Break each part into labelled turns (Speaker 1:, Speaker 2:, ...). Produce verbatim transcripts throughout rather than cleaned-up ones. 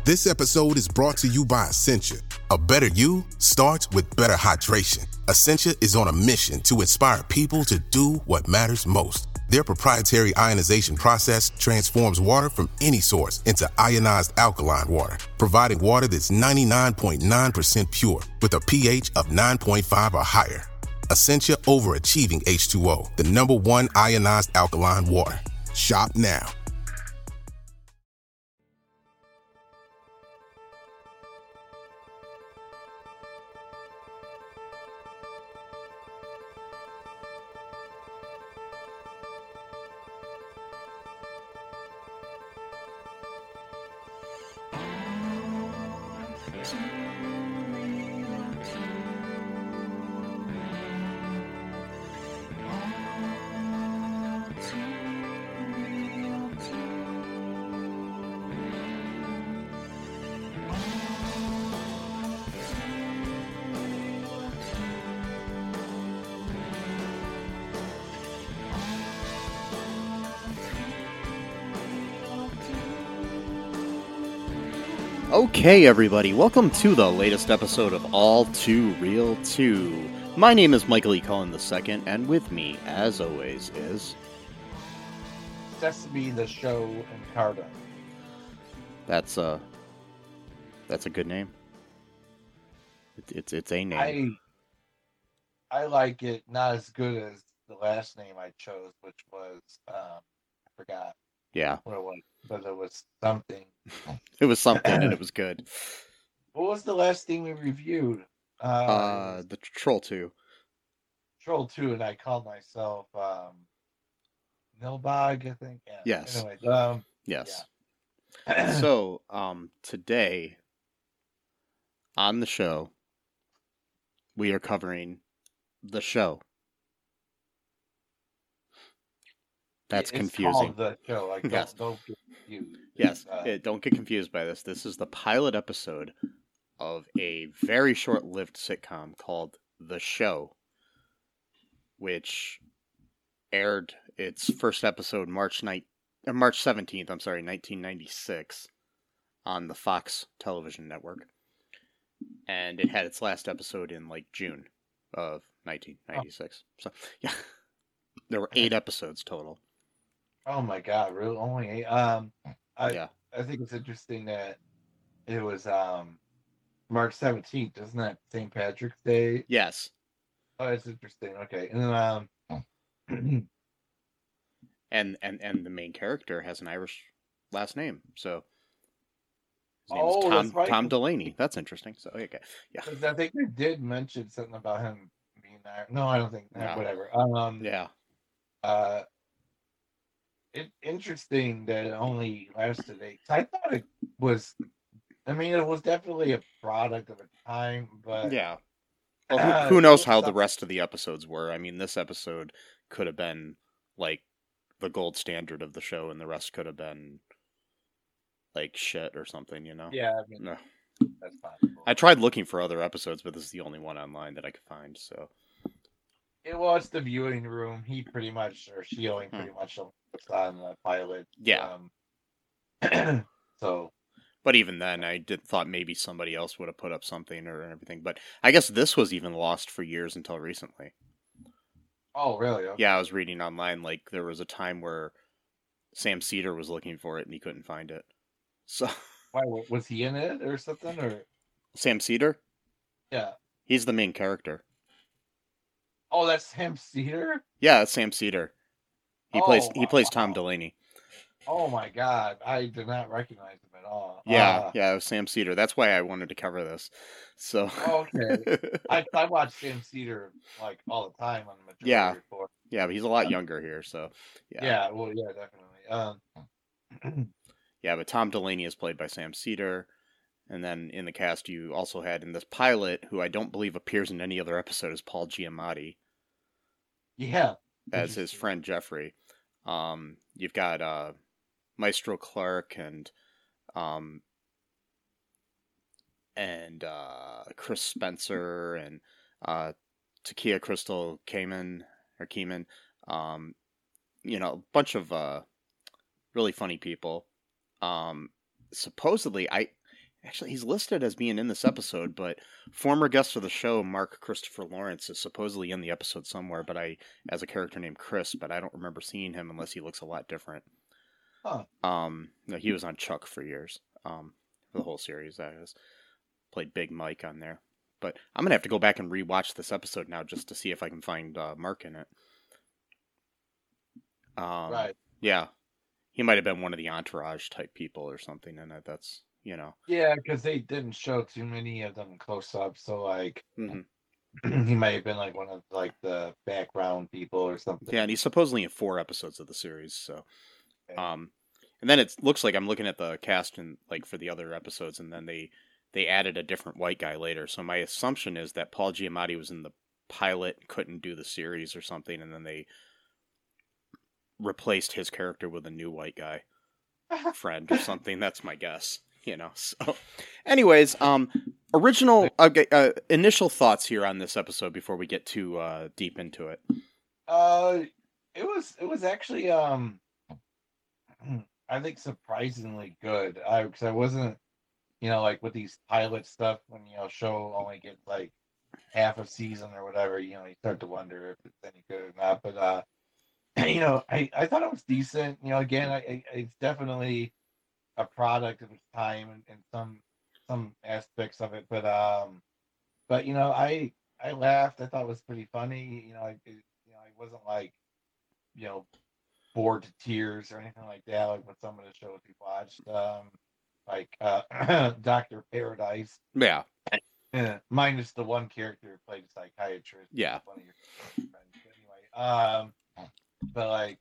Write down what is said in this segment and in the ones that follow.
Speaker 1: This episode is brought to you by Essentia. A better you starts with better hydration. Essentia is on a mission to inspire people to do what matters most. Their proprietary ionization process transforms water from any source into ionized alkaline water, providing water that's ninety-nine point nine percent pure with a pH of nine point five or higher. Essentia overachieving H two O, the number one ionized alkaline water. Shop now.
Speaker 2: Okay, everybody, welcome to the latest episode of All Too Real two. My name is Michael E. Cullen the second, and with me, as always, is...
Speaker 3: Sesame the Show and Cardo.
Speaker 2: That's a... That's a good name. It, it's it's a name.
Speaker 3: I I like it not as good as the last name I chose, which was, um, I forgot
Speaker 2: Yeah.
Speaker 3: what it was, but it was something.
Speaker 2: It was something, and it was good.
Speaker 3: What was the last thing we reviewed? Uh,
Speaker 2: Uh, the Troll two.
Speaker 3: Troll two, and I called myself um, Nilbog, I think. Yeah.
Speaker 2: Yes.
Speaker 3: Anyway, um,
Speaker 2: Yes.
Speaker 3: yeah.
Speaker 2: So, um, today, on the show, we are covering the show. That's
Speaker 3: it's
Speaker 2: confusing.
Speaker 3: called the show. Like, don't,
Speaker 2: Yes.
Speaker 3: don't get confused.
Speaker 2: Yes,
Speaker 3: Uh,
Speaker 2: eh, don't get confused by this. This is the pilot episode of a very short-lived sitcom called The Show, which aired its first episode March ninth, uh, March seventeenth, I'm sorry, nineteen ninety-six on the Fox television network. And it had its last episode in like June of nineteen ninety-six. So, yeah. There were eight episodes total.
Speaker 3: Oh my God! Really? Only eight? Um, I
Speaker 2: Yeah.
Speaker 3: I think it's interesting that it was um March seventeenth, isn't that Saint Patrick's Day?
Speaker 2: Yes.
Speaker 3: Oh, that's interesting. Okay, and then um,
Speaker 2: And, and and the main character has an Irish last name, so his name
Speaker 3: Oh,
Speaker 2: is Tom
Speaker 3: that's right.
Speaker 2: Tom Delaney. That's interesting. So okay, yeah,
Speaker 3: 'cause I think they did mention something about him being there. No, I don't think. eh,
Speaker 2: No.
Speaker 3: Whatever. Um,
Speaker 2: yeah,
Speaker 3: uh, it interesting that it only lasted eight. I thought it was. I mean, it was definitely a product of a time, but
Speaker 2: yeah. Well, who,
Speaker 3: uh,
Speaker 2: who knows
Speaker 3: it
Speaker 2: how
Speaker 3: was
Speaker 2: the
Speaker 3: some-
Speaker 2: rest of the episodes were? I mean, this episode could have been like the gold standard of the show, and the rest could have been like shit or something. You know?
Speaker 3: Yeah, I mean,
Speaker 2: No.
Speaker 3: that's possible.
Speaker 2: I tried looking for other episodes, but this is the only one online that I could find. So
Speaker 3: It was the viewing room. He pretty much, or she only
Speaker 2: Hmm.
Speaker 3: pretty much was on the pilot.
Speaker 2: yeah.
Speaker 3: Um, so,
Speaker 2: But even then, I did thought maybe somebody else would have put up something or everything. But I guess this was even lost for years until recently.
Speaker 3: oh, really? Okay.
Speaker 2: Yeah, I was reading online, like, there was a time where Sam Cedar was looking for it and he couldn't find it. So,
Speaker 3: Why, wa- was he in it or something? Or,
Speaker 2: Sam Cedar?
Speaker 3: yeah.
Speaker 2: He's the main character.
Speaker 3: Oh, that's Sam Cedar?
Speaker 2: Yeah, it's Sam Cedar. He plays
Speaker 3: Oh,
Speaker 2: he plays
Speaker 3: wow.
Speaker 2: Tom Delaney.
Speaker 3: Oh, my God. I did not recognize him at all.
Speaker 2: Yeah,
Speaker 3: Uh,
Speaker 2: yeah, it was Sam Cedar. That's why I wanted to cover this. So,
Speaker 3: Okay. I, I watch Sam Cedar, like, all the time on the Majority
Speaker 2: Yeah.
Speaker 3: Report.
Speaker 2: yeah, but he's a lot younger here, so yeah.
Speaker 3: Yeah, well, yeah, definitely. Um,
Speaker 2: Yeah, but Tom Delaney is played by Sam Cedar. And then in the cast, you also had in this pilot, who I don't believe appears in any other episode, is Paul Giamatti
Speaker 3: yeah.
Speaker 2: as his
Speaker 3: Interesting.
Speaker 2: friend Jeffrey. Um, you've got uh, Maestro Clark and um, and uh, Chris Spencer and uh, Takia Crystal Kamen or Keeman. Um, you know, a bunch of uh, really funny people. Um, supposedly, I actually, he's listed as being in this episode, but former guest of the show, Mark Christopher Lawrence, is supposedly in the episode somewhere, but I, as a character named Chris, but I don't remember seeing him unless he looks a lot different.
Speaker 3: Huh.
Speaker 2: Um, no, he was on Chuck for years, um, for the whole series, that is. Played Big Mike on there. But I'm going to have to go back and rewatch this episode now just to see if I can find uh, Mark in it. Um,
Speaker 3: Right.
Speaker 2: Yeah. He might have been one of the entourage type people or something in it. That's, you know.
Speaker 3: Yeah, because they didn't show too many of them close up. So, like,
Speaker 2: Mm-hmm.
Speaker 3: he might have been like one of like the background people or something.
Speaker 2: Yeah, and he's supposedly in four episodes of the series. So,
Speaker 3: Okay.
Speaker 2: um, and then it looks like I'm looking at the cast and like for the other episodes, and then they they added a different white guy later. So my assumption is that Paul Giamatti was in the pilot, couldn't do the series or something, and then they replaced his character with a new white guy friend or something. That's my guess. You know. So, anyways, um, original okay, uh, initial thoughts here on this episode before we get too uh, deep into it.
Speaker 3: Uh, it was it was actually um, I think surprisingly good. I because I wasn't, you know, like with these pilot stuff when you know show only gets like half a season or whatever, you know, you start to wonder if it's any good or not. But uh, you know, I I thought it was decent. You know, again, I, I it's definitely a product of its time in, in some some aspects of it. But um, but you know, I I laughed. I thought it was pretty funny. You know, I it, you know, I wasn't like, you know, bored to tears or anything like that. Like with some of the shows we watched, um, like uh, Doctor Paradise.
Speaker 2: Yeah.
Speaker 3: Yeah, minus the one character who played a psychiatrist.
Speaker 2: Yeah.
Speaker 3: One of your friends. But anyway, um, but like,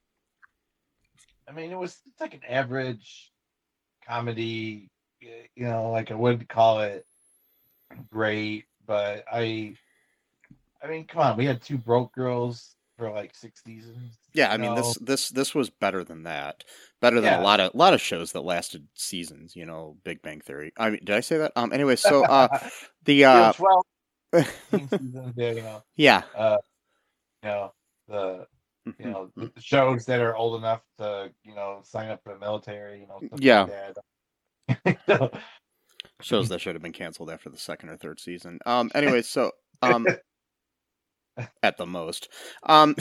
Speaker 3: I mean, it was it's like an average comedy. You know, like I wouldn't call it great, but I, I mean, come on, we had two broke girls for like six seasons.
Speaker 2: Yeah, I
Speaker 3: you
Speaker 2: mean
Speaker 3: know?
Speaker 2: this this this was better than that. Better than
Speaker 3: Yeah.
Speaker 2: a lot of lot of shows that lasted seasons, you know, Big Bang Theory. I mean, did I say that? Um anyway, so uh the
Speaker 3: You know,
Speaker 2: uh
Speaker 3: twelve seasons there, you know,
Speaker 2: yeah.
Speaker 3: uh, you know the you know the shows that are old enough to you know sign up for the military, you know, stuff
Speaker 2: Yeah.
Speaker 3: like that. So,
Speaker 2: Shows that should have been canceled after the second or third season. Um anyway, so um at the most. Um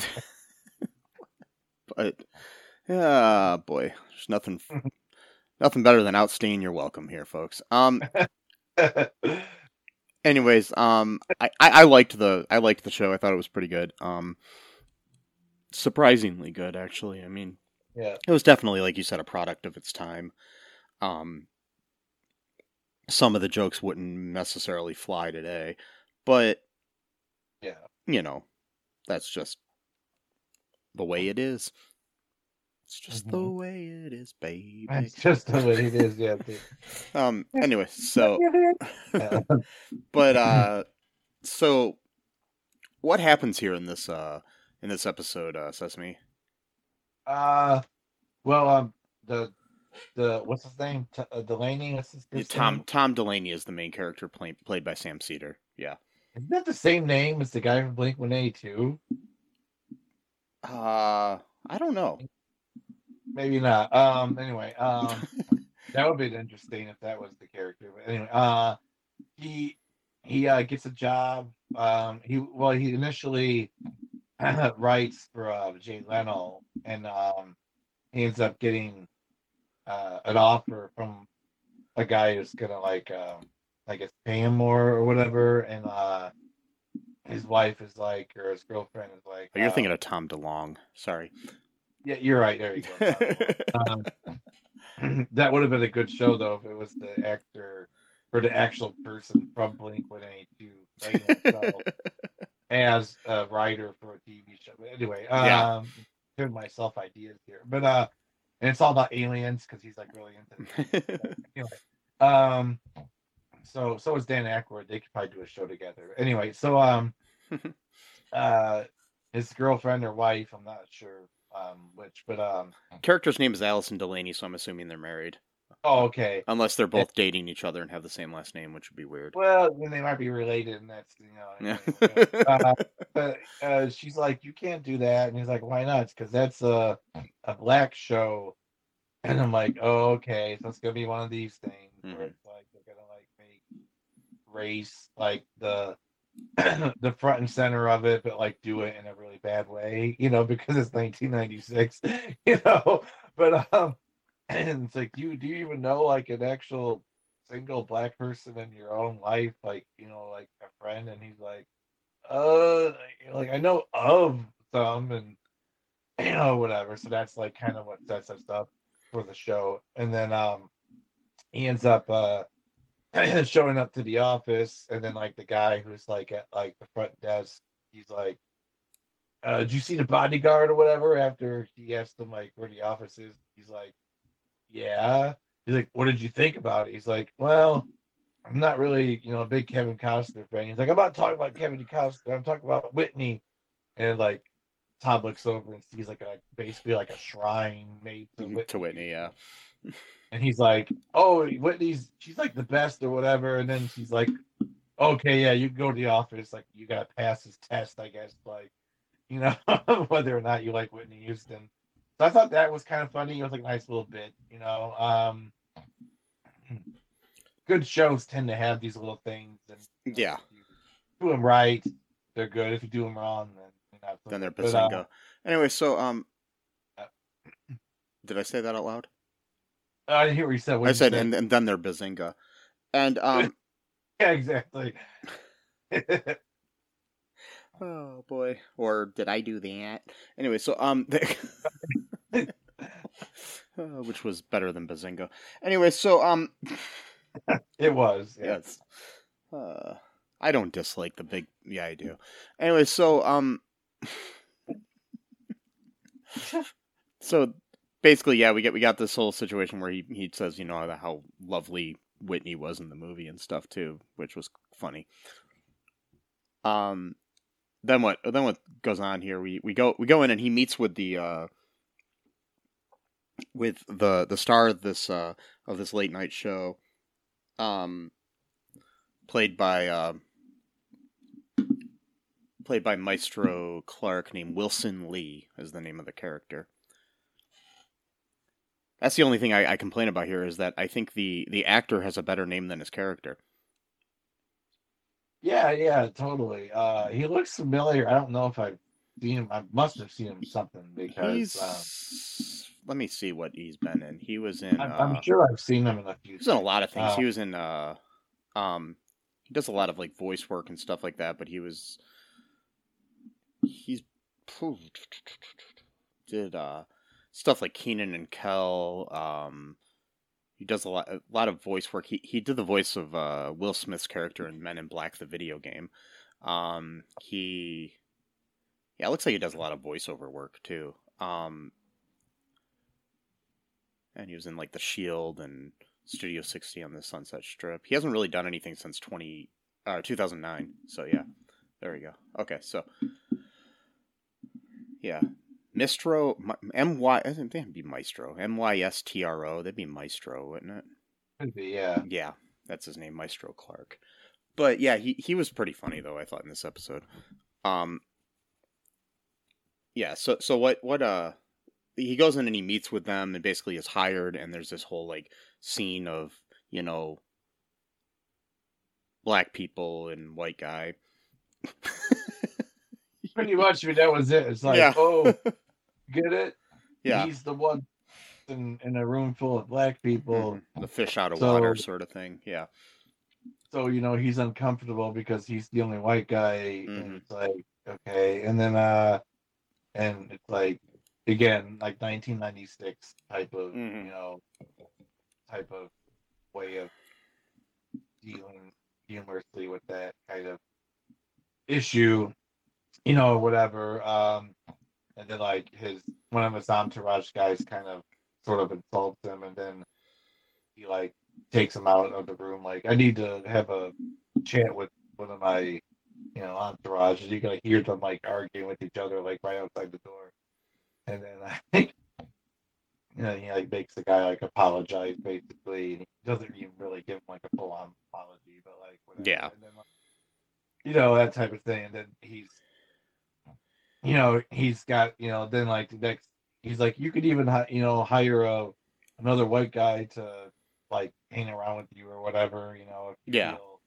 Speaker 2: but yeah, boy, there's nothing nothing better than outstaying your welcome here, folks. Um anyways, um I, I, I liked the I liked the show. I thought it was pretty good. Um surprisingly good, actually. I mean,
Speaker 3: yeah,
Speaker 2: it was definitely, like you said, a product of its time. Um some of the jokes wouldn't necessarily fly today, but
Speaker 3: yeah.
Speaker 2: you know, that's just the way it is. It's just the
Speaker 3: Mhm.
Speaker 2: way it is, baby.
Speaker 3: That's just the way it is. Yeah. dude.
Speaker 2: Um. Anyway, so,
Speaker 3: Yeah.
Speaker 2: but uh, so what happens here in this uh in this episode, uh, Sesame?
Speaker 3: Uh, well, um, the the what's his name? T- uh, Delaney. What's his,
Speaker 2: Yeah,
Speaker 3: his
Speaker 2: Tom
Speaker 3: name?
Speaker 2: Tom Delaney is the main character, play, played by Sam Cedar. Yeah.
Speaker 3: Isn't that the same name as the guy from Blink One Eighty Two?
Speaker 2: Uh, I don't know.
Speaker 3: Maybe not. Um. Anyway. Um. That would be interesting if that was the character. But anyway. Uh. He he uh, gets a job. Um. He well he initially writes for uh, Jay Leno, and um he ends up getting uh an offer from a guy who's gonna like um I guess pay him more or whatever, and uh his wife is like, or his girlfriend is like,
Speaker 2: Oh, you're
Speaker 3: uh,
Speaker 2: thinking of Tom DeLonge. Sorry.
Speaker 3: yeah, you're right. There you go. um, that would have been a good show though if it was the actor or the actual person from Blink One Eighty Two playing himself as a writer for a T V show. But anyway, um,
Speaker 2: Yeah.
Speaker 3: giving myself ideas here, but uh, and it's all about aliens because he's like really into. It. Anyway, um, so so is Dan Aykroyd. They could probably do a show together. Anyway, so um, uh, his girlfriend or wife, I'm not sure um which, but um,
Speaker 2: Character's name is Allison Delaney, so I'm assuming they're married.
Speaker 3: oh okay.
Speaker 2: Unless they're both dating each other and have the same last name, which would be weird.
Speaker 3: Well, then they might be related, and that's you know.
Speaker 2: Yeah.
Speaker 3: Anyway, uh, but uh, she's like, you can't do that, and he's like, why not? Because that's a a black show, and I'm like, oh okay, so it's gonna be one of these things where
Speaker 2: Mhm.
Speaker 3: it's like they're gonna like race like the the front and center of it, but like do it in a really bad way, you know, because it's nineteen ninety-six, you know. But um, and it's like, you do you even know like an actual single black person in your own life, like, you know, like a friend? And he's like, uh, like I know of some, and you know, whatever. So that's like kind of what sets us up for the show. And then um, he ends up uh showing up to the office, and then like the guy who's like at like the front desk, he's like, uh, did you see the bodyguard or whatever? After he asked him like where the office is, he's like, yeah. He's like, what did you think about it? He's like, well, I'm not really, you know, a big Kevin Costner fan. He's like, I'm not talking about Kevin Costner, I'm talking about Whitney. And like Tom looks over and sees like a basically like a shrine made to Whitney.
Speaker 2: To Whitney, yeah.
Speaker 3: And he's like, oh, Whitney's, she's like the best or whatever. And then she's like, okay, yeah, you can go to the office. Like, you got to pass this test, I guess. Like, you know, whether or not you like Whitney Houston. So I thought that was kind of funny. It was like a nice little bit, you know. Um, good shows tend to have these little things. And you know,
Speaker 2: yeah.
Speaker 3: If you do them right, they're good. If you do them wrong, then you're not so
Speaker 2: then they're
Speaker 3: good.
Speaker 2: Bazinga.
Speaker 3: But, uh,
Speaker 2: anyway, so, um,
Speaker 3: uh,
Speaker 2: did I say that out loud?
Speaker 3: I didn't hear what you said. What
Speaker 2: I
Speaker 3: you
Speaker 2: said,
Speaker 3: said?
Speaker 2: and, and then they're Bazinga. And, um,
Speaker 3: yeah, exactly.
Speaker 2: oh boy. Or did I do that? Anyway, so, um, they... uh, which was better than Bazinga. Anyway, so, um,
Speaker 3: it was. Yeah.
Speaker 2: Yes. Uh, I don't dislike the big, yeah, I do. Anyway, so, um, so, basically, yeah, we get we got this whole situation where he, he says, you know, how lovely Whitney was in the movie and stuff too, which was funny. Um, then what? Then what goes on here? We we go we go in and he meets with the uh with the the star of this uh of this late night show, um, played by uh played by Maestro Clark, named Wilson Lee is the name of the character. That's the only thing I, I complain about here, is that I think the, the actor has a better name than his character.
Speaker 3: Yeah, yeah, totally. Uh, he looks familiar. I don't know if I've seen him. I must have seen him something because.
Speaker 2: He's, um, let me see what he's been in. He was in.
Speaker 3: I'm,
Speaker 2: uh,
Speaker 3: I'm sure I've seen him in a few.
Speaker 2: He's in a lot of things.
Speaker 3: Uh,
Speaker 2: he was in. Uh, um, he does a lot of like voice work and stuff like that. But he was. He's did uh. stuff like Kenan and Kel. Um, he does a lot, a lot of voice work. He he did the voice of uh, Will Smith's character in Men in Black, the video game. Um, he, yeah, it looks like he does a lot of voiceover work too. Um, and he was in like The Shield and Studio sixty on the Sunset Strip. He hasn't really done anything since twenty, uh, two thousand nine. So yeah, there we go. Okay, so yeah. Mistro, M Y, I think that'd be Maestro. M Y S T R O, that'd be Maestro, wouldn't it?
Speaker 3: Could be, yeah.
Speaker 2: Yeah, that's his name, Maestro Clark. But yeah, he, he was pretty funny, though, I thought, in this episode. Um, yeah, so so what, what, uh, he goes in and he meets with them and basically is hired, and there's this whole, like, scene of, you know, black people and white guy.
Speaker 3: Pretty much, I mean, that was it. It's like,
Speaker 2: yeah.
Speaker 3: oh, get it?
Speaker 2: Yeah.
Speaker 3: He's the one in, in a room full of black people.
Speaker 2: Mm-hmm. The fish out of
Speaker 3: so,
Speaker 2: water sort of thing, yeah.
Speaker 3: So, you know, he's uncomfortable because he's the only white guy. Mm-hmm. And it's like, okay. And then, uh, and it's like, again, like nineteen ninety-six type of, mm-hmm. you know, type of way of dealing humorously with that kind of issue. You know, whatever. Um, and then like his one of his entourage guys kind of sort of insults him, and then he like takes him out of the room. Like, I need to have a chat with one of my, you know, entourage. And you can like, hear them like arguing with each other like right outside the door. And then I think, you know, he like makes the guy like apologize basically. And he doesn't even really give him like a full on apology, but like whatever.
Speaker 2: Yeah.
Speaker 3: And then, like, you know, that type of thing. And then he's. You know, he's got, you know, then like the next, he's like, you could even, you know, hire a another white guy to like hang around with you or whatever, you know, if you
Speaker 2: yeah.
Speaker 3: feel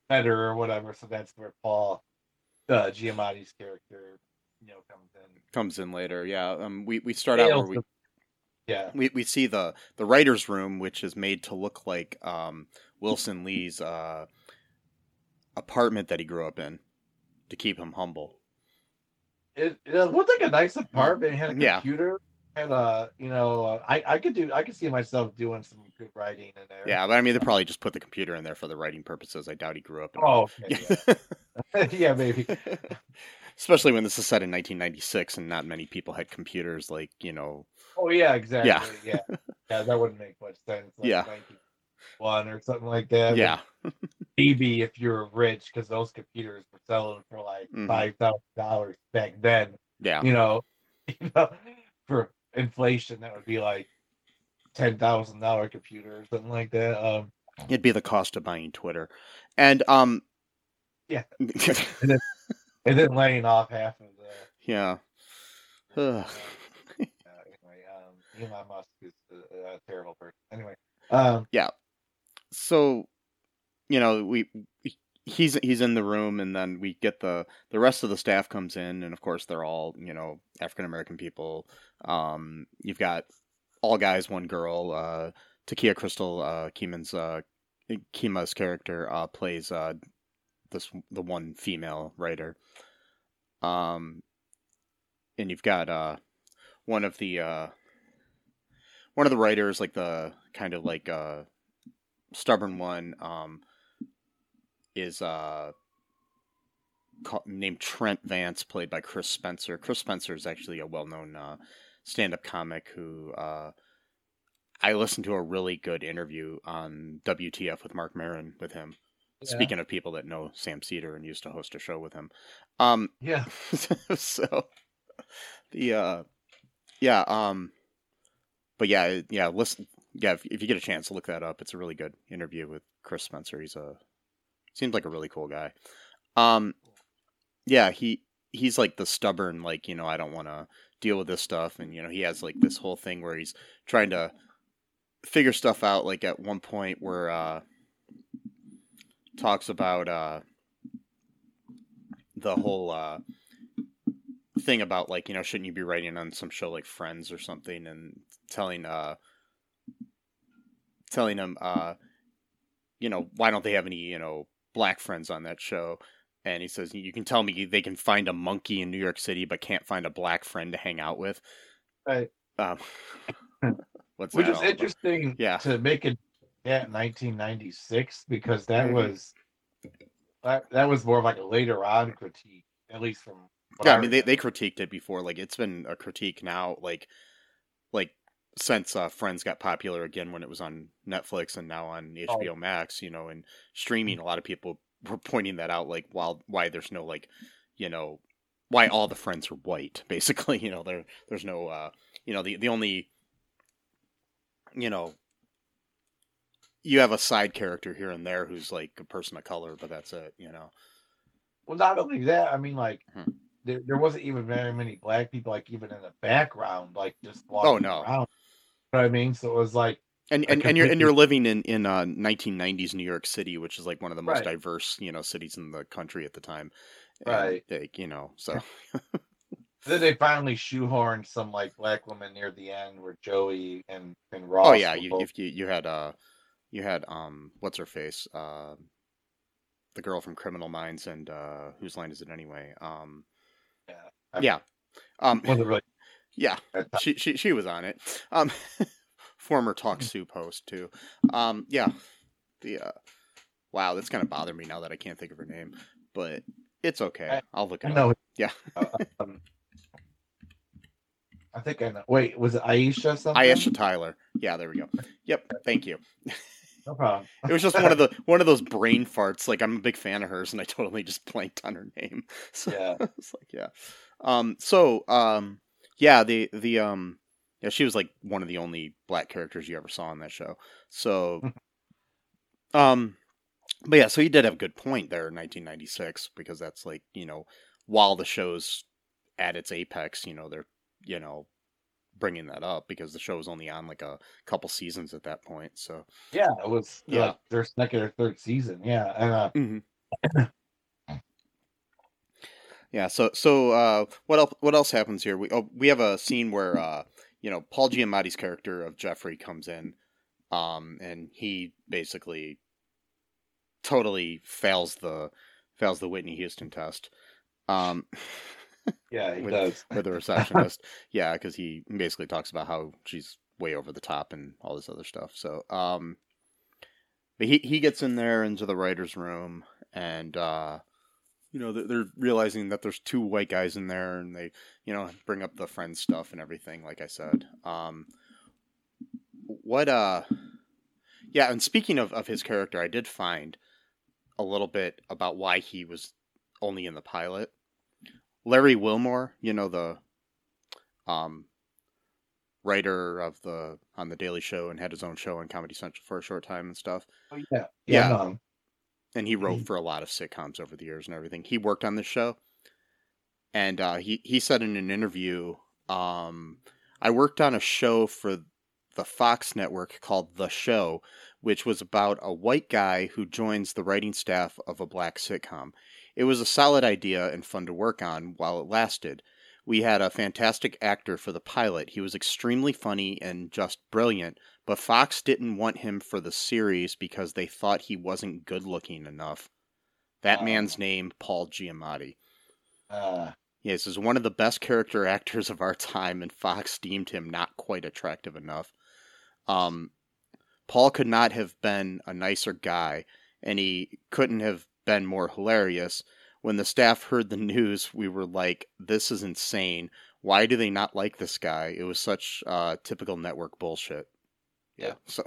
Speaker 3: better or whatever. So that's where Paul uh, Giamatti's character, you know, comes in.
Speaker 2: Comes in later, yeah. Um, we we start out where we
Speaker 3: yeah
Speaker 2: we we see the the writers' room, which is made to look like um Wilson Lee's uh apartment that he grew up in to keep him humble.
Speaker 3: It, it looked like a nice apartment. It had a
Speaker 2: Yeah.
Speaker 3: computer. Had a, you know, uh, I I could do I could see myself doing some good writing in there.
Speaker 2: Yeah, but I mean, they probably just put the computer in there for the writing purposes. I doubt he grew up in.
Speaker 3: Oh, okay, yeah, yeah, maybe.
Speaker 2: Especially when this is set in nineteen ninety-six and not many people had computers, like, you know.
Speaker 3: Oh yeah, exactly.
Speaker 2: Yeah,
Speaker 3: yeah, yeah. That wouldn't make much sense. Like
Speaker 2: yeah,
Speaker 3: one or something like that.
Speaker 2: Yeah.
Speaker 3: Maybe if you're rich, because those computers were selling for like
Speaker 2: Mhm.
Speaker 3: five thousand dollars back then.
Speaker 2: Yeah.
Speaker 3: You know, you know, for inflation, that would be like ten thousand dollar computer or something like that. Um,
Speaker 2: It'd be the cost of buying Twitter, and um,
Speaker 3: yeah, and then and then laying off half of the.
Speaker 2: yeah.
Speaker 3: Uh, anyway, um, Elon Musk is a, a terrible person. Anyway, um,
Speaker 2: yeah. So, you know, we he's he's in the room, and then we get the the rest of the staff comes in, and of course they're all, you know, African American people. Um, you've got all guys, one girl. Uh, Takia Crystal uh, Keeman's uh, Kima's character uh, plays uh, this the one female writer. Um, and you've got uh, one of the uh, one of the writers, like the kind of like uh, stubborn one, um, is uh, ca- named Trent Vance, played by Chris Spencer. Chris Spencer is actually a well-known uh, stand-up comic who uh, I listened to a really good interview on W T F with Mark Maron with him. Yeah. Speaking of people that know Sam Cedar and used to host a show with him. Um,
Speaker 3: yeah.
Speaker 2: so the uh, yeah, um, but yeah, yeah. Listen, yeah. If, if you get a chance to look that up, it's a really good interview with Chris Spencer. He's a seems like a really cool guy. Um, yeah, he he's like the stubborn, like, you know, I don't want to deal with this stuff, and you know, he has like this whole thing where he's trying to figure stuff out. Like at one point where uh, talks about uh, the whole uh, thing about, like, you know, shouldn't you be writing on some show like Friends or something, and telling uh, telling him uh, you know, why don't they have any, you know, black friends on that show? And he says, you can tell me they can find a monkey in New York City, but can't find a black friend to hang out with.
Speaker 3: Right.
Speaker 2: Um, what's
Speaker 3: Which
Speaker 2: that
Speaker 3: is
Speaker 2: all about?
Speaker 3: interesting
Speaker 2: Yeah.
Speaker 3: to make it yeah, nineteen ninety-six, because that
Speaker 2: Mhm.
Speaker 3: was that, that was more of like a later on critique, at least from what
Speaker 2: Yeah,
Speaker 3: I
Speaker 2: I mean, they,
Speaker 3: remember.
Speaker 2: they critiqued it before. Like, it's been a critique now, like, like since uh, Friends got popular again when it was on Netflix and now on H B O
Speaker 3: Oh.
Speaker 2: Max, you know, and streaming. A lot of people were pointing that out, like, while why there's no, like, you know, why all the friends are white, basically. You know, there there's no, uh, you know, the the only, you know, you have a side character here and there who's like a person of color, but that's it, you know.
Speaker 3: Well, not only that, I mean, like,
Speaker 2: Hmm.
Speaker 3: there, there wasn't even very many black people, like, even in the background, like, just walking
Speaker 2: Oh, no.
Speaker 3: around. You know what I mean? So it was like,
Speaker 2: And
Speaker 3: a
Speaker 2: and, and you're and
Speaker 3: completely-
Speaker 2: you're living in in uh, nineteen nineties New York City, which is like one of the most
Speaker 3: Right.
Speaker 2: diverse, you know, cities in the country at the time. And,
Speaker 3: Right.
Speaker 2: like, you know, so
Speaker 3: then they finally shoehorned some, like, black women near the end where Joey and, and Ross.
Speaker 2: oh yeah,
Speaker 3: were
Speaker 2: you
Speaker 3: both-
Speaker 2: if you you had uh you had um what's her face uh the girl from Criminal Minds and uh whose line is it anyway um
Speaker 3: yeah. I
Speaker 2: yeah um
Speaker 3: wasn't really.
Speaker 2: yeah
Speaker 3: that time.
Speaker 2: she she she was on it um former Talk Soup host too um yeah the uh wow, that's gonna bother me now that I can't think of her name, but it's okay.
Speaker 3: I-
Speaker 2: I'll look it
Speaker 3: I
Speaker 2: up.
Speaker 3: know.
Speaker 2: Yeah.
Speaker 3: uh, um, I think I know. Wait, was it Aisha something?
Speaker 2: Aisha Tyler. Yeah, there we go. Yep, thank you.
Speaker 3: No problem.
Speaker 2: It was just one of the one of those brain farts. Like, I'm a big fan of hers, and I totally just blanked on her name. So
Speaker 3: Yeah.
Speaker 2: it's like, yeah. Um. So, um. Yeah. The the um. Yeah, she was like one of the only black characters you ever saw on that show. So, um. But yeah, so he did have a good point there in nineteen ninety-six, because that's like, you know, while the show's at its apex, you know, they're, you know, bringing that up because the show was only on like a couple seasons at that point. So
Speaker 3: Yeah, it was
Speaker 2: Yeah.
Speaker 3: like their second or third season. Yeah, and uh,
Speaker 2: Mhm. Yeah. So so uh, what else? What else happens here? We oh, we have a scene where uh, you know Paul Giamatti's character of Jeffrey comes in, um, and he basically totally fails the fails the Whitney Houston test. Um,
Speaker 3: Yeah, he
Speaker 2: with
Speaker 3: does.
Speaker 2: with the receptionist. Yeah, because he basically talks about how she's way over the top and all this other stuff. So, um, but he he gets in there into the writers' room, and uh, you know they're, they're realizing that there's two white guys in there, and they you know bring up the friend stuff and everything. Like I said, um, what uh, yeah. And speaking of of his character, I did find a little bit about why he was only in the pilot. Larry Wilmore, you know the um writer of the on the Daily Show and had his own show on Comedy Central for a short time and stuff.
Speaker 3: Oh, yeah,
Speaker 2: Yeah.
Speaker 3: yeah, no.
Speaker 2: And he wrote for a lot of sitcoms over the years and everything. He worked on this show, and uh, he he said in an interview, um, "I worked on a show for the Fox network called The Show, which was about a white guy who joins the writing staff of a black sitcom. It was a solid idea and fun to work on while it lasted. We had a fantastic actor for the pilot. He was extremely funny and just brilliant, but Fox didn't want him for the series because they thought he wasn't good looking enough. That
Speaker 3: Oh.
Speaker 2: man's name, Paul Giamatti.
Speaker 3: Uh,
Speaker 2: Yes, is one of the best character actors of our time, and Fox deemed him not quite attractive enough. Um, Paul could not have been a nicer guy, and he couldn't have been more hilarious. When the staff heard the news, we were like, this is insane. Why do they not like this guy? It was such uh, typical network bullshit. Yeah, so...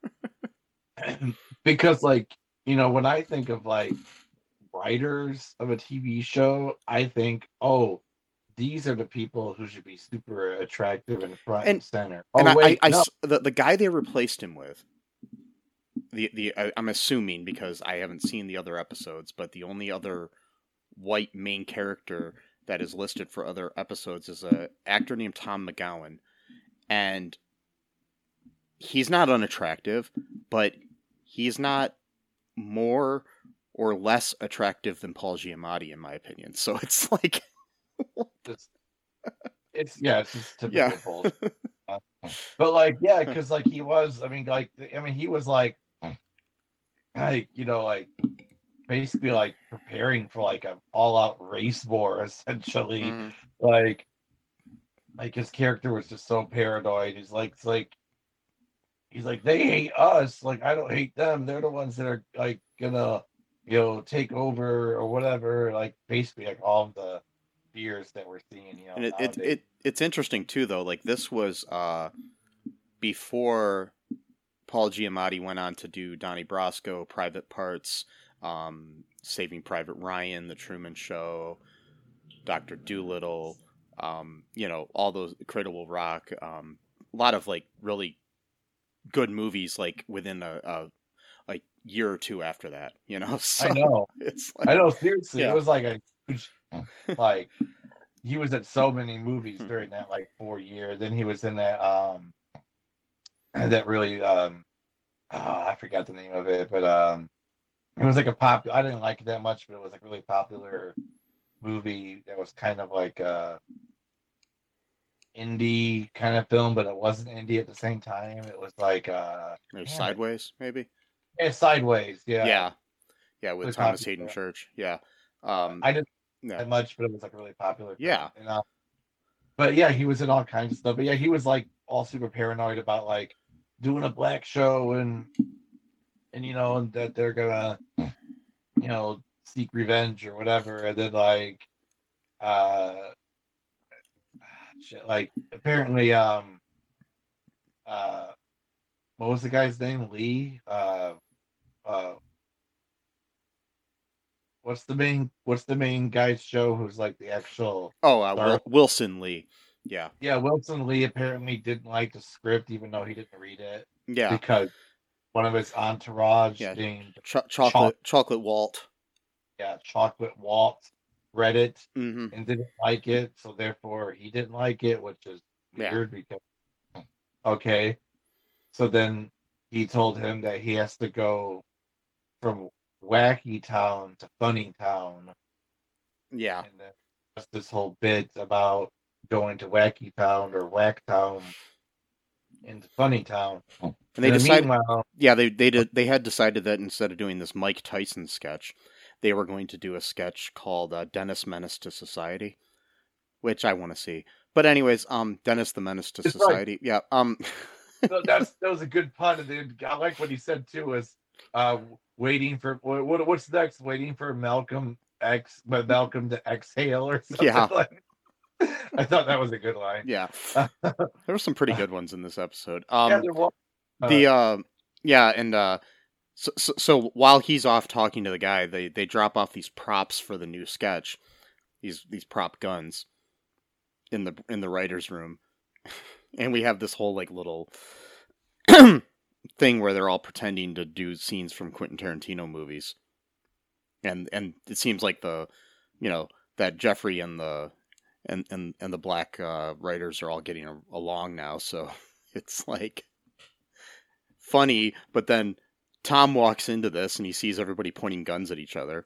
Speaker 3: because, like, you know, when I think of, like, writers of a T V show, I think, oh, these are the people who should be super attractive and front and,
Speaker 2: And-
Speaker 3: center.
Speaker 2: And
Speaker 3: oh,
Speaker 2: I,
Speaker 3: wait,
Speaker 2: I, I
Speaker 3: no.
Speaker 2: s- the, the guy they replaced him with, the the I, I'm assuming because I haven't seen the other episodes, but the only other white main character that is listed for other episodes is a actor named Tom McGowan, and he's not unattractive, but he's not more or less attractive than Paul Giamatti, in my opinion. So it's like,
Speaker 3: It's, it's yeah, it's just typical
Speaker 2: yeah,
Speaker 3: bullshit. Uh, but like, yeah, because like he was, I mean, like, I mean, he was like, like you know, like basically like preparing for like an all-out race war, essentially.
Speaker 2: Mhm.
Speaker 3: Like, like his character was just so paranoid. He's like, it's like, he's like, they hate us. Like, I don't hate them. They're the ones that are like gonna, you know, take over or whatever. Like, basically, like all of the fears that we're seeing. You know,
Speaker 2: And it, it,
Speaker 3: nowadays.
Speaker 2: it it's interesting too, though. Like this was uh, before Paul Giamatti went on to do Donnie Brasco, Private Parts, um, Saving Private Ryan, The Truman Show, Doctor Dolittle. Um, you know, all those Credible Rock. Um, a lot of like really good movies, like within a, a like year or two after that. You know, so
Speaker 3: I know.
Speaker 2: it's
Speaker 3: I
Speaker 2: like,
Speaker 3: know. Seriously,
Speaker 2: Yeah.
Speaker 3: it was like a huge, like he was in so many movies
Speaker 2: Hmm.
Speaker 3: during that like four years. Then he was in that um that really um oh, I forgot the name of it, but um it was like a pop. I didn't like it that much, but it was like a really popular movie that was kind of like a indie kind of film, but it wasn't indie at the same time. It was like uh
Speaker 2: Maybe
Speaker 3: damn it.
Speaker 2: Sideways, maybe.
Speaker 3: Yeah, Sideways. Yeah,
Speaker 2: Yeah, yeah, with
Speaker 3: Really
Speaker 2: Thomas
Speaker 3: popular.
Speaker 2: Hayden Church. Yeah, um,
Speaker 3: I didn't
Speaker 2: yeah,
Speaker 3: that much, but it was like a really popular. film.
Speaker 2: Yeah.
Speaker 3: And, uh, but yeah, he was in all kinds of stuff. But yeah, he was like all super paranoid about like doing a black show and and you know and that they're gonna you know seek revenge or whatever, and then like uh shit, like apparently um uh what was the guy's name? Lee. Uh, uh, what's the main what's the main guy's show who's like the actual
Speaker 2: Oh, uh,
Speaker 3: star?
Speaker 2: Wil- Wilson Lee. Yeah,
Speaker 3: Yeah, Wilson Lee apparently didn't like the script even though he didn't read it
Speaker 2: yeah,
Speaker 3: because one of his entourage
Speaker 2: Yeah.
Speaker 3: named
Speaker 2: Ch- chocolate, chocolate Walt.
Speaker 3: yeah Chocolate Walt read it
Speaker 2: Mm-hmm.
Speaker 3: and didn't like it, so therefore he didn't like it, which is
Speaker 2: Yeah.
Speaker 3: weird because okay, so then he told him that he has to go from Wacky Town to Funny Town.
Speaker 2: Yeah.
Speaker 3: And then just this whole bit about going to Wacky Town or Whack Town into Funny Town.
Speaker 2: And they
Speaker 3: And
Speaker 2: decided,
Speaker 3: meanwhile,
Speaker 2: yeah, they they did they had decided that instead of doing this Mike Tyson sketch, they were going to do a sketch called uh, Dennis Menace to Society, which I want to see. But anyways, um, Dennis the Menace to
Speaker 3: It's
Speaker 2: Society, right. Yeah, um,
Speaker 3: no, that's that was a good pun. And I like what he said too. Was uh, waiting for what, what what's next? Waiting for Malcolm X, but Malcolm to exhale or something.
Speaker 2: Yeah.
Speaker 3: Like. I thought that was a good line.
Speaker 2: Yeah, there were some pretty good ones in this episode. Um,
Speaker 3: yeah, there was. Uh,
Speaker 2: the uh, yeah, and uh, so, so so while he's off talking to the guy, they they drop off these props for the new sketch, these these prop guns in the in the writers' room, and we have this whole like little thing where they're all pretending to do scenes from Quentin Tarantino movies, and and it seems like the, you know, that Jeffrey and the and and and the black uh, writers are all getting a- along now, so it's like funny. But then Tom walks into this and he sees everybody pointing guns at each other,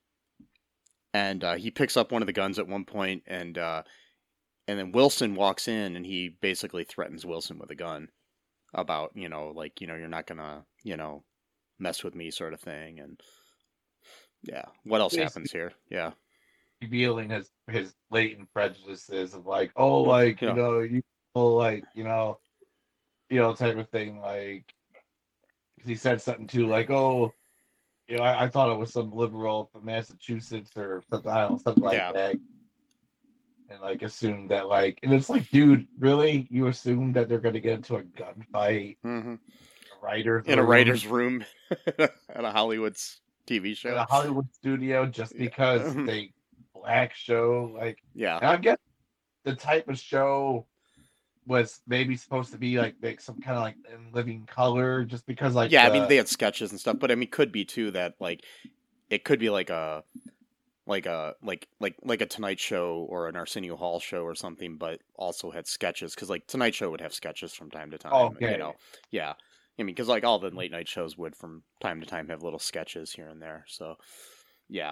Speaker 2: and uh, he picks up one of the guns at one point, and uh, and then Wilson walks in and he basically threatens Wilson with a gun about, you know, like, you know, you're not gonna, you know, mess with me, sort of thing. And yeah, what else
Speaker 3: Basically,
Speaker 2: happens here? Yeah.
Speaker 3: revealing his his latent prejudices of like, oh, like
Speaker 2: Yeah.
Speaker 3: you know, you know, like you know, you know, type of thing. Like he said something too, like, oh, you know, I, I thought it was some liberal from Massachusetts or something, I don't know, something like
Speaker 2: Yeah.
Speaker 3: that, and like assumed that, like, and it's like, dude, really, you assume that they're gonna get into a gunfight,
Speaker 2: Mm-hmm.
Speaker 3: a writer's
Speaker 2: In a
Speaker 3: room,
Speaker 2: writer's room at a Hollywood T V
Speaker 3: in
Speaker 2: show.
Speaker 3: a Hollywood studio just because
Speaker 2: Yeah.
Speaker 3: they black show, like,
Speaker 2: Yeah.
Speaker 3: and I guess the type of show was maybe supposed to be like like some kind of like in living color, just because like
Speaker 2: Yeah,
Speaker 3: the,
Speaker 2: I mean they had sketches and stuff, but I mean could be too that like it could be like a like a like like like a Tonight Show or an Arsenio Hall show or something, but also had sketches, because like Tonight Show would have sketches from time to time.
Speaker 3: Okay.
Speaker 2: You know, yeah. I mean, because like all the late night shows would from time to time have little sketches here and there. So yeah.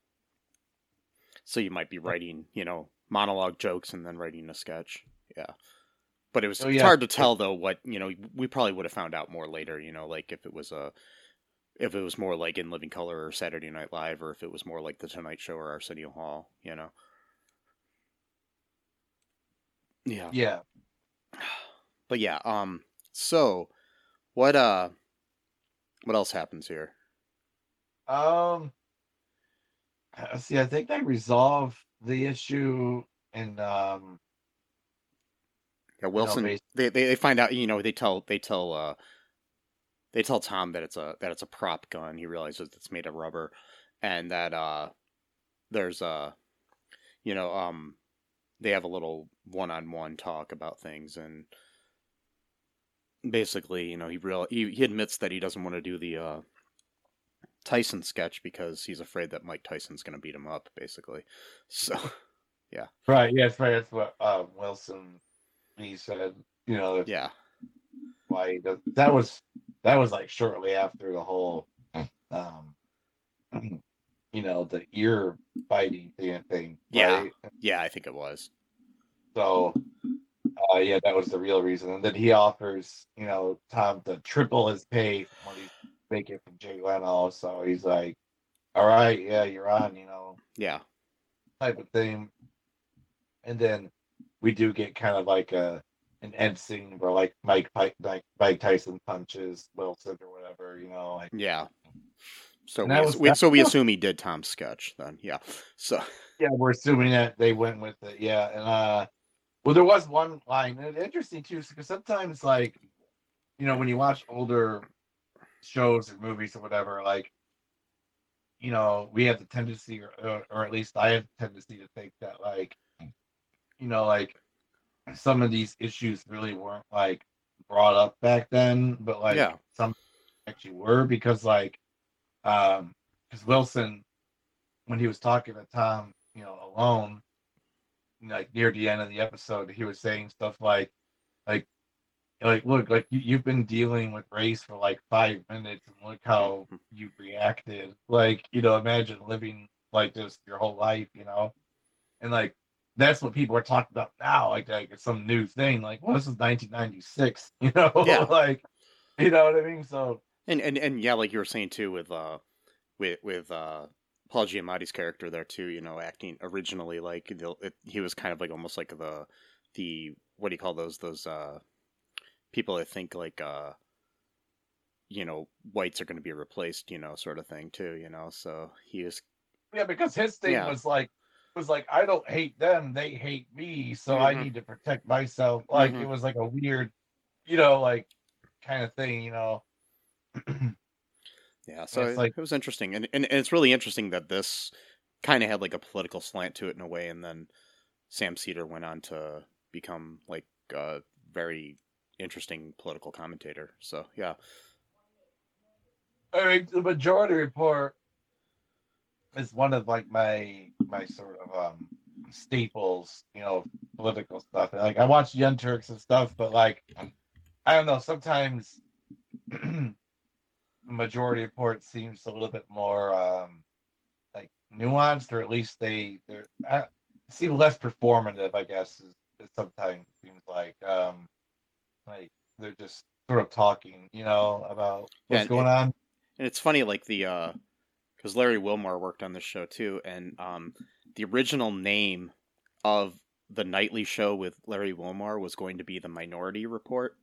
Speaker 2: So you might be writing, you know, monologue jokes and then writing a sketch. Yeah. But it was
Speaker 3: Oh,
Speaker 2: it's
Speaker 3: yeah.
Speaker 2: hard to tell though what, you know, we probably would have found out more later, you know, like if it was a if it was more like In Living Color or Saturday Night Live, or if it was more like The Tonight Show or Arsenio Hall, you know. Yeah.
Speaker 3: yeah.
Speaker 2: But yeah, um so what uh what else happens here?
Speaker 3: Um. uh, See, I think they resolve the issue in um.
Speaker 2: Yeah, Wilson
Speaker 3: basi-
Speaker 2: they, they they find out, you know, they tell they tell uh they tell Tom that it's a that it's a prop gun. He realizes it's made of rubber, and that uh there's a, you know, um they have a little one-on-one talk about things, and basically, you know, he real he, he admits that he doesn't want to do the uh Tyson sketch because he's afraid that Mike Tyson's going to beat him up, basically. So, yeah.
Speaker 3: Right. Yes. Right. That's what uh, Wilson he said. You know.
Speaker 2: Yeah.
Speaker 3: Why he does, that was that was like shortly after the whole, um, you know, the ear biting thing. thing
Speaker 2: Yeah.
Speaker 3: right?
Speaker 2: Yeah, I think it was.
Speaker 3: So, uh, yeah, that was the real reason. And then he offers, you know, Tom to triple his pay from what he's making from Jay Leno. So he's like, all right, yeah, you're on, you know,
Speaker 2: Yeah.
Speaker 3: type of thing. And then we do get kind of like a an end scene where like Mike Mike, Mike Tyson punches Wilson or whatever, you know. Like,
Speaker 2: Yeah. So
Speaker 3: And
Speaker 2: we,
Speaker 3: that was-
Speaker 2: we so we assume he did Tom's sketch then. Yeah. So
Speaker 3: yeah, we're assuming that they went with it. Yeah, and uh, well, there was one line, and interesting too, because sometimes, like, you know, when you watch older shows or movies or whatever, like, you know, we have the tendency, or or at least I have the tendency to think that, like, you know, like some of these issues really weren't like brought up back then, but like
Speaker 2: Yeah.
Speaker 3: some actually were, because like, um, because Wilson, when he was talking to Tom, you know, alone, like near the end of the episode, he was saying stuff like, like, like, look, like you, you've been dealing with race for like five minutes, and look how you reacted. Like, you know, imagine living like this your whole life, you know, and like that's what people are talking about now. Like, like it's some new thing. Like, well, this is nineteen ninety-six, you know,
Speaker 2: Yeah.
Speaker 3: like, you know what I mean? So,
Speaker 2: and and and yeah, like you were saying too, with uh, with with uh. Paul Giamatti's character there too, you know, acting originally like the, it, he was kind of like almost like the the what do you call those those uh people that think like uh you know whites are going to be replaced, you know, sort of thing too, you know. So he was
Speaker 3: yeah, because his thing
Speaker 2: yeah
Speaker 3: was like, was like, I don't hate them, they hate me, so I
Speaker 2: mm-hmm.
Speaker 3: need to protect myself. Like,
Speaker 2: Mm-hmm.
Speaker 3: it was like a weird, you know, like kind of thing, you know.
Speaker 2: Yeah, so
Speaker 3: it's
Speaker 2: it,
Speaker 3: like,
Speaker 2: it was interesting, and, and and it's really interesting that this kind of had like a political slant to it in a way, and then Sam Cedar went on to become like a very interesting political commentator. So yeah,
Speaker 3: I mean, the Majority Report is one of like my my sort of um staples, you know, political stuff. Like, I watch Young Turks and stuff, but like, I don't know, sometimes Majority Report seems a little bit more um like nuanced, or at least they they're I, seem less performative, I guess, is, is sometimes seems like um like they're just sort of talking, you know, about
Speaker 2: yeah,
Speaker 3: what's
Speaker 2: and,
Speaker 3: going
Speaker 2: it,
Speaker 3: on.
Speaker 2: and it's funny like the uh because Larry Wilmore worked on this show too, and um the original name of the nightly show with Larry Wilmore was going to be the Minority Report.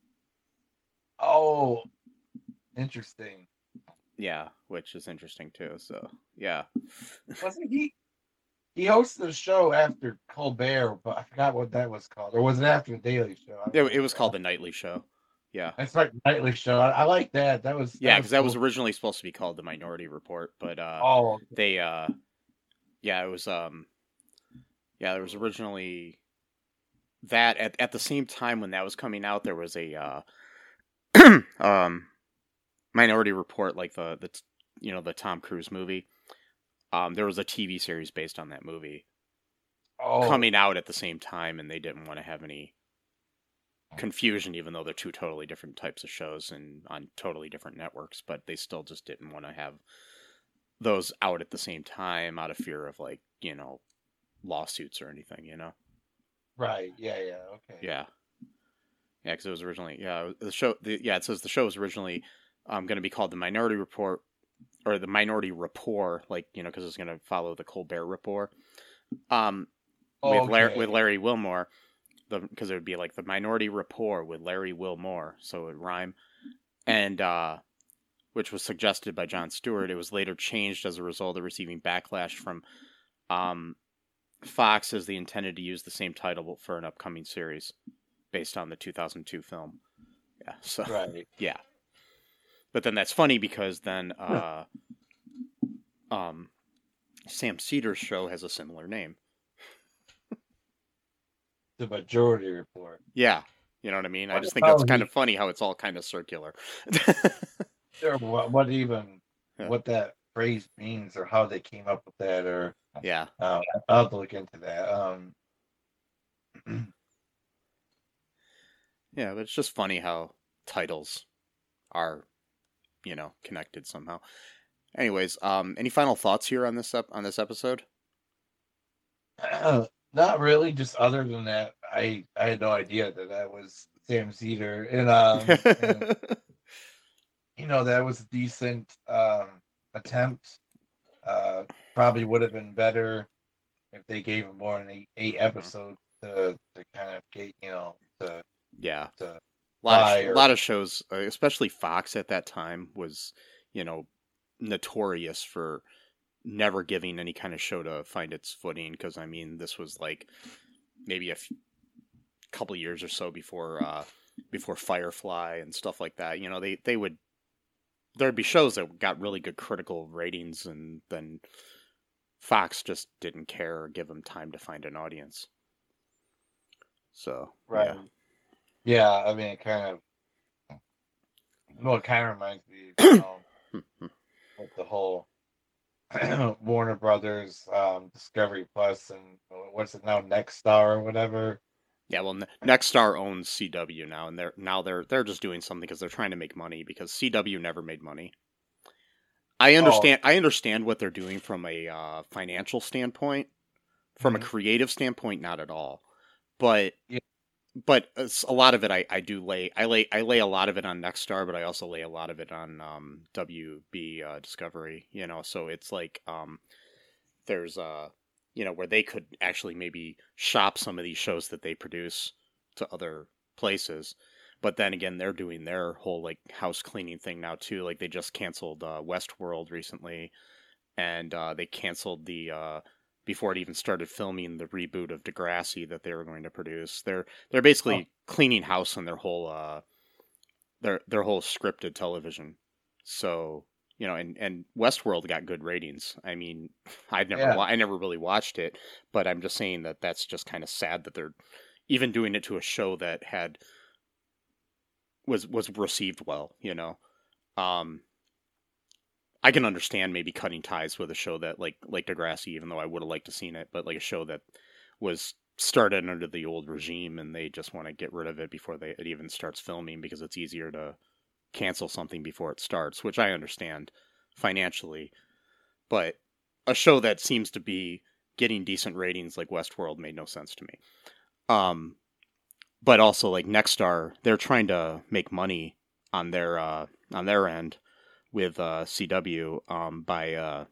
Speaker 3: Oh, interesting.
Speaker 2: Yeah, which is interesting too. So yeah,
Speaker 3: Wasn't he? He hosted a show after Colbert, but I forgot what that was called. Or was it after the Daily Show? I
Speaker 2: it,
Speaker 3: don't
Speaker 2: it was called
Speaker 3: remember.
Speaker 2: the Nightly Show. Yeah,
Speaker 3: That's right, Nightly Show. I, I like that. That was that
Speaker 2: yeah,
Speaker 3: was
Speaker 2: because that was
Speaker 3: cool.
Speaker 2: originally supposed to be called the Minority Report, but uh,
Speaker 3: Oh, okay.
Speaker 2: they uh, yeah, it was um, yeah, there was originally that at at the same time when that was coming out, there was a uh, um, Minority Report, like the the you know the Tom Cruise movie. Um, there was a T V series based on that movie
Speaker 3: Oh,
Speaker 2: coming out at the same time, and they didn't want to have any confusion, even though they're two totally different types of shows and on totally different networks. But they still just didn't want to have those out at the same time, out of fear of like you know lawsuits or anything. You know.
Speaker 3: right. Yeah, yeah. Okay.
Speaker 2: Yeah. Yeah, because it was originally yeah the show. The, yeah, it says the show was originally um, going to be called the Minority Report or the Minority Rapport, like you know, because it's going to follow the Colbert Report. Um, with
Speaker 3: Okay.
Speaker 2: Larry, with Larry Wilmore, the because it would be like the Minority Rapport with Larry Wilmore, so it would rhyme, and uh, which was suggested by Jon Stewart. It was later changed as a result of receiving backlash from um, Fox, as they intended to use the same title for an upcoming series based on the two thousand two film. Yeah, so
Speaker 3: Right.
Speaker 2: yeah, but then that's funny because then uh, um, Sam Cedar's show has a similar name.
Speaker 3: The Majority Report.
Speaker 2: Yeah, you know what I mean? I
Speaker 3: What
Speaker 2: just think that's
Speaker 3: about
Speaker 2: kind
Speaker 3: he-
Speaker 2: of funny how it's all kind of circular.
Speaker 3: Sure, what, what even
Speaker 2: Yeah.
Speaker 3: what that phrase means, or how they came up with that, or
Speaker 2: Yeah.
Speaker 3: uh, I'll have to look into that. Um,
Speaker 2: Yeah, but it's just funny how titles are, you know, connected somehow. Anyways, um, any final thoughts here on this up on this episode?
Speaker 3: not really. Just other than that, I I had no idea that that was Sam Cedar, and um, and, you know, that was a decent um attempt. Uh, probably would have been better if they gave him more than eight, eight episodes to to kind of get, you know, to
Speaker 2: Yeah,
Speaker 3: to
Speaker 2: a lot of
Speaker 3: fly
Speaker 2: sh-
Speaker 3: or-
Speaker 2: lot of shows, uh, especially Fox at that time, was you know notorious for never giving any kind of show to find its footing. Because I mean, this was like maybe a f- couple years or so before uh, before Firefly and stuff like that. You know, they they would there'd be shows that got really good critical ratings, and then Fox just didn't care or give them time to find an audience. So
Speaker 3: right.
Speaker 2: yeah.
Speaker 3: Yeah, I mean, it kind of, well, it kind of reminds me, you know, with the whole Warner Brothers, um, Discovery Plus, and what's it now, Next Star or whatever.
Speaker 2: Yeah, well, Ne- Nexstar owns C W now, and they're now they're they're just doing something because they're trying to make money because C W never made money. I
Speaker 3: Oh,
Speaker 2: understand. I understand what they're doing from a uh, financial standpoint. From a
Speaker 3: mhm.
Speaker 2: creative standpoint, not at all. But
Speaker 3: Yeah.
Speaker 2: but a lot of it, I, I do lay I lay I lay a lot of it on Nexstar, but I also lay a lot of it on um, W B uh, Discovery. You know, so it's like um, there's uh you know where they could actually maybe shop some of these shows that they produce to other places. But then again, they're doing their whole like house cleaning thing now too. Like they just canceled uh, Westworld recently, and uh, they canceled the uh, before it even started filming the reboot of Degrassi that they were going to produce. They're they're
Speaker 3: Oh,
Speaker 2: basically cleaning house on their whole uh, their their whole scripted television. So you know, and and Westworld got good ratings. I mean, I've never
Speaker 3: yeah.
Speaker 2: wa- I never really watched it, but I'm just saying that that's just kind of sad that they're even doing it to a show that had was was received well. You know, um, I can understand maybe cutting ties with a show that like like Degrassi, even though I would have liked to seen it, but like a show that was started under the old regime and they just want to get rid of it before they it even starts filming because it's easier to cancel something before it starts, which I understand financially. But a show that seems to be getting decent ratings like Westworld made no sense to me. Um, but also like Nexstar, they're trying to make money on their uh, on their end with uh, C W um, by uh,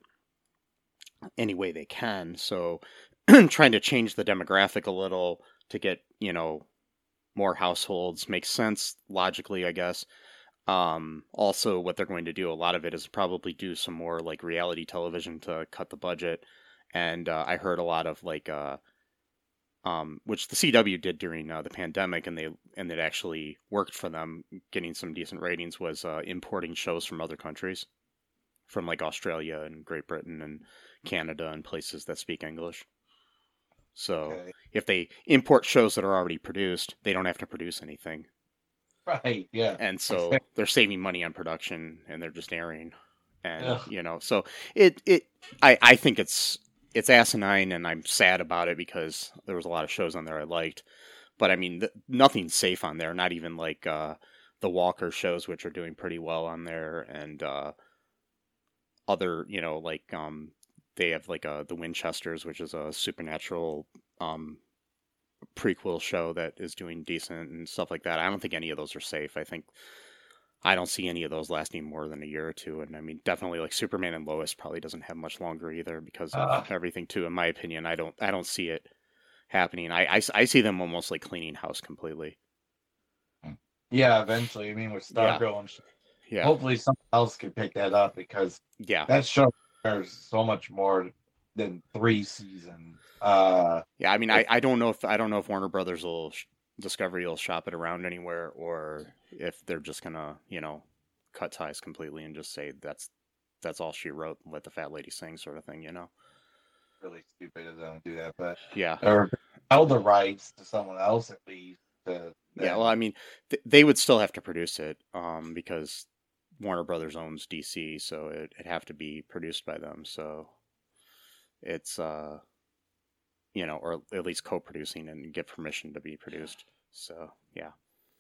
Speaker 2: any way they can. So trying to change the demographic a little to get you know more households makes sense logically, I guess. Um, also, what they're going to do, a lot of it is probably do some more like reality television to cut the budget. And uh, I heard a lot of like, uh, um, which the C W did during uh, the pandemic, and they and it actually worked for them, getting some decent ratings. Was uh, importing shows from other countries, from like Australia and Great Britain and Canada and places that speak English. So
Speaker 3: Okay.
Speaker 2: if they import shows that are already produced, they don't have to produce anything,
Speaker 3: Right. Yeah.
Speaker 2: and so
Speaker 3: Exactly.
Speaker 2: they're saving money on production and they're just airing. And
Speaker 3: Ugh.
Speaker 2: you know, so it it I I think it's it's asinine, and I'm sad about it because there was a lot of shows on there I liked, but I mean, th- nothing's safe on there. Not even like uh, the Walker shows, which are doing pretty well on there, and uh, other you know like um they have like uh the Winchesters, which is a supernatural um prequel show that is doing decent and stuff like that. I don't think any of those are safe. I think I don't see any of those lasting more than a year or two. And I mean, definitely like Superman and Lois probably doesn't have much longer either because of
Speaker 3: Uh,
Speaker 2: everything too. In my opinion, I don't I don't see it happening. I, I, I see them almost like cleaning house completely.
Speaker 3: yeah. Eventually, I mean, with
Speaker 2: Yeah,
Speaker 3: Stargirl, and sh-
Speaker 2: yeah,
Speaker 3: hopefully someone else can pick that up because
Speaker 2: yeah,
Speaker 3: that show there's so much more than three seasons. Uh,
Speaker 2: yeah. I mean, I,
Speaker 3: it's
Speaker 2: I don't know if I don't know if Warner Brothers will Discovery will shop it around anywhere, or if they're just gonna you know cut ties completely and just say that's that's all she wrote and let the fat lady sing sort of thing. You know?
Speaker 3: really stupid of them to do that, but
Speaker 2: Yeah.
Speaker 3: or sell the rights to someone else at least. To
Speaker 2: Yeah, well,
Speaker 3: then,
Speaker 2: I mean, th- they would still have to produce it um, because Warner Brothers owns D C, so it, it'd have to be produced by them. So it's, uh, you know, or at least co-producing and get permission to be produced. So yeah,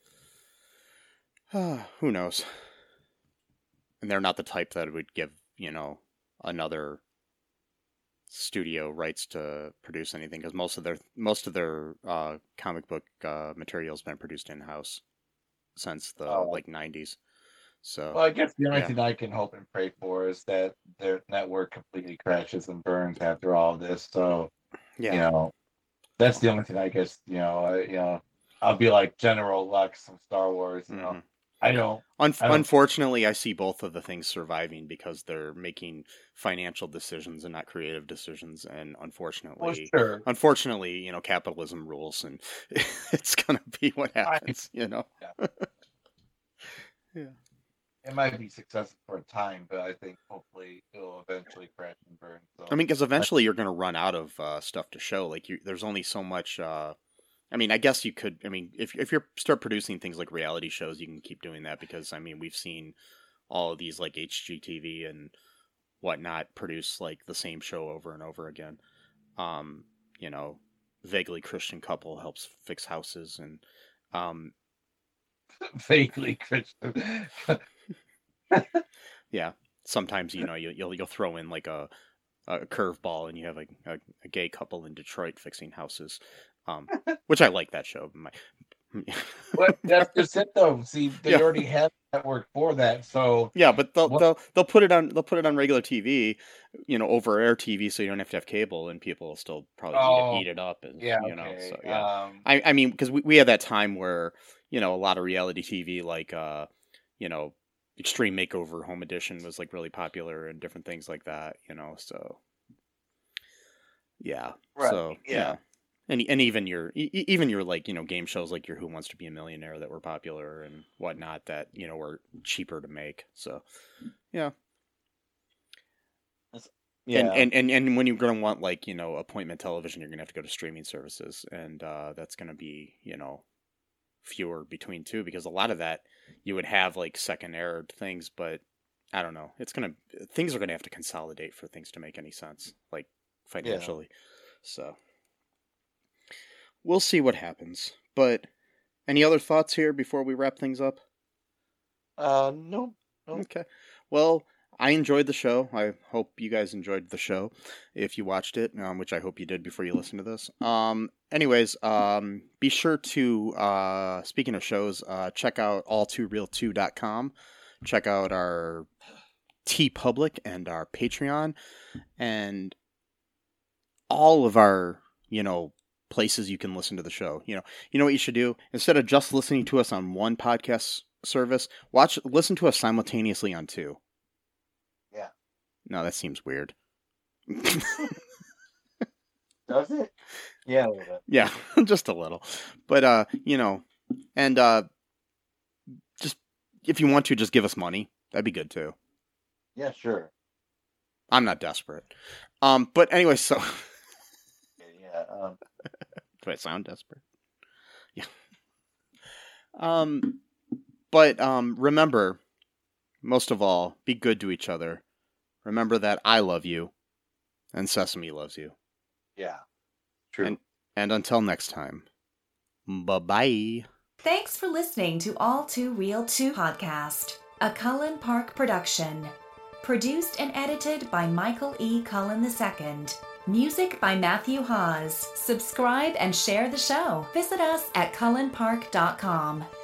Speaker 2: who knows? And they're not the type that would give you know another studio rights to produce anything because most of their most of their uh, comic book uh, material has been produced in house since the
Speaker 3: uh,
Speaker 2: like nineties. So
Speaker 3: well, I guess the only
Speaker 2: yeah.
Speaker 3: thing I can hope and pray for is that their network completely crashes and burns after all of this. So you
Speaker 2: Yeah.
Speaker 3: know, that's the only thing I guess. You know, I, you know, I'll be like General Lux from Star Wars. You know,
Speaker 2: hmm
Speaker 3: I don't,
Speaker 2: Un-
Speaker 3: I don't.
Speaker 2: unfortunately, I see both of the things surviving because they're making financial decisions and not creative decisions. And
Speaker 3: Well,
Speaker 2: unfortunately,
Speaker 3: sure,
Speaker 2: unfortunately, you know, capitalism rules, and it's gonna be what
Speaker 3: I,
Speaker 2: happens. You know.
Speaker 3: yeah,
Speaker 2: Yeah.
Speaker 3: it might be successful for a time, but I think hopefully it'll eventually crash and burn.
Speaker 2: I
Speaker 3: So,
Speaker 2: mean, because
Speaker 3: I,
Speaker 2: eventually you're gonna run out of uh, stuff to show. Like, you, there's only so much. Uh, I mean, I guess you could. I mean, if if you start producing things like reality shows, you can keep doing that because I mean, we've seen all of these like H G T V and whatnot produce like the same show over and over again. Um, you know, vaguely Christian couple helps fix houses, and um,
Speaker 3: vaguely Christian.
Speaker 2: yeah, sometimes you know you, you'll you'll throw in like a a curveball, and you have a, a, a gay couple in Detroit fixing houses, um, which I like that show. My,
Speaker 3: What that's just it though. See, they
Speaker 2: Yeah.
Speaker 3: already have a network for that, so
Speaker 2: yeah, but they'll
Speaker 3: What-
Speaker 2: they'll they'll put it on they'll put it on regular T V, you know, over air T V, so you don't have to have cable, and people will still probably
Speaker 3: Oh,
Speaker 2: eat, it, eat it up, and
Speaker 3: yeah,
Speaker 2: you know,
Speaker 3: okay.
Speaker 2: so yeah.
Speaker 3: Um,
Speaker 2: I I mean, because we we had that time where you know a lot of reality T V like uh you know Extreme Makeover Home Edition was like really popular and different things like that, you know, so yeah,
Speaker 3: Right,
Speaker 2: so
Speaker 3: yeah.
Speaker 2: yeah. And, and even your e- e- even your like you know game shows like your Who Wants to Be a Millionaire that were popular and whatnot that you know were cheaper to make, so yeah.
Speaker 3: yeah.
Speaker 2: And, and and and when you're going to want like you know appointment television, you're going to have to go to streaming services, and uh, that's going to be you know fewer between too, because a lot of that you would have like second aired things, but I don't know. It's gonna things are going to have to consolidate for things to make any sense, like financially. So we'll see what happens. But any other thoughts here before we wrap things up?
Speaker 3: uh, no, Nope.
Speaker 2: Okay. Well, I enjoyed the show. I hope you guys enjoyed the show if you watched it, um, which I hope you did before you listened to this. Um, anyways, um, be sure to, uh, speaking of shows, uh, check out all too real two dot com. Check out our TeePublic and our Patreon and all of our, you know, places you can listen to the show. You know, you know what you should do? Instead of just listening to us on one podcast service, watch, listen to us simultaneously on two.
Speaker 3: Yeah.
Speaker 2: No, that seems weird.
Speaker 3: Does it? Yeah, a little bit.
Speaker 2: Yeah, just a little. But, uh, you know, and, uh, just, if you want to, just give us money. That'd be good, too.
Speaker 3: Yeah, sure.
Speaker 2: I'm not desperate. Um, but anyway, so...
Speaker 3: Yeah, um...
Speaker 2: Do I sound desperate? Yeah. Um, but, um, remember, most of all, be good to each other. Remember that I love you, and Sesame loves you.
Speaker 3: yeah. True.
Speaker 2: And, and until next time, bye-bye.
Speaker 4: Thanks for listening to All Too Real two podcast, a Cullen Park production. Produced and edited by Michael E. Cullen the Second. Music by Matthew Hawes. Subscribe and share the show. Visit us at cullen park dot com.